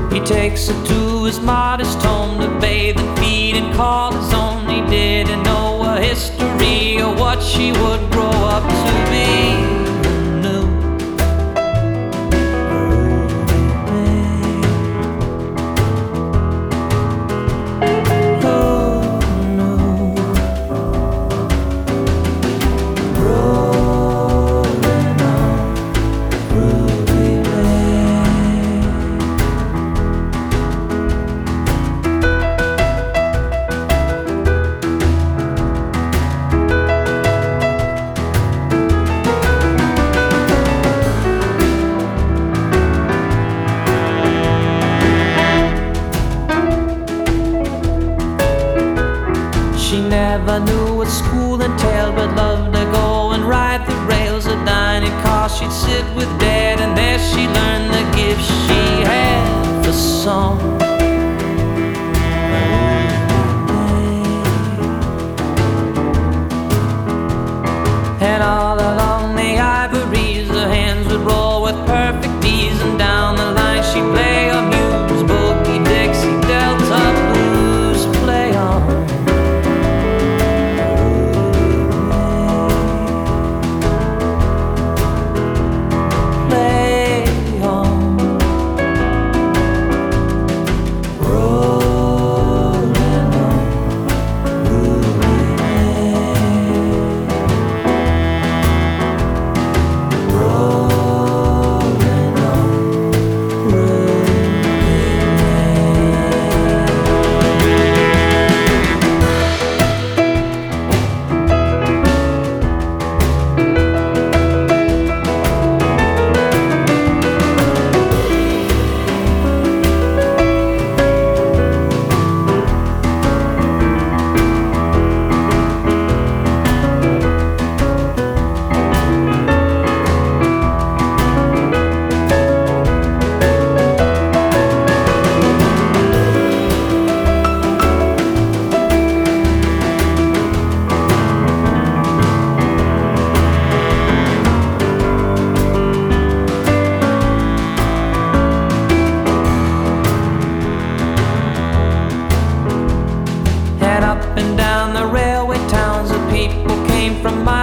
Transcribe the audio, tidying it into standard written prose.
He takes her to his modest home to bathe and feed and call his own. He didn't know a history or what she would grow up to be. Who knew? She never knew what school entailed, but loved to go and ride the rails. A dining car, she'd sit with Dad, and there she learned the gifts she had for song. And all along the ivories, her hands would roll with perfect ease, and down the line she'd play a muse, boogie, Dixie, Delta blues, play on. Up and down the railway towns, the people came from miles